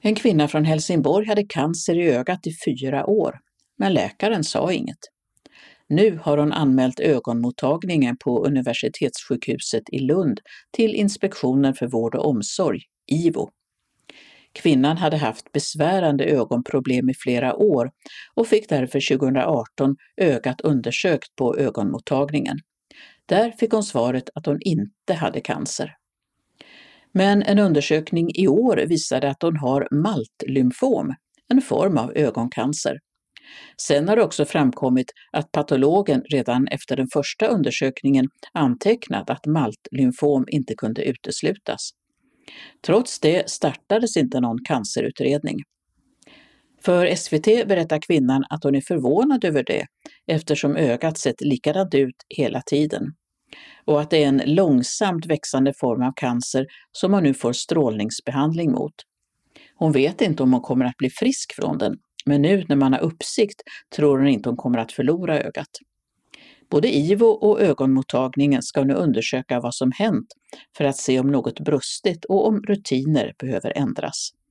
En kvinna från Helsingborg hade cancer i ögat i 4 år, men läkaren sa inget. Nu har hon anmält ögonmottagningen på Universitetssjukhuset i Lund till Inspektionen för vård och omsorg, IVO. Kvinnan hade haft besvärande ögonproblem i flera år och fick därför 2018 ögat undersökt på ögonmottagningen. Där fick hon svaret att hon inte hade cancer. Men en undersökning i år visade att hon har maltlymfom, en form av ögoncancer. Sen har det också framkommit att patologen redan efter den första undersökningen antecknat att maltlymfom inte kunde uteslutas. Trots det startades inte någon cancerutredning. För SVT berättar kvinnan att hon är förvånad över det eftersom ögat sett likadant ut hela tiden. Och att det är en långsamt växande form av cancer som hon nu får strålningsbehandling mot. Hon vet inte om hon kommer att bli frisk från den, men nu när man har uppsikt tror hon inte hon kommer att förlora ögat. Både IVO och ögonmottagningen ska nu undersöka vad som hänt för att se om något brustit och om rutiner behöver ändras.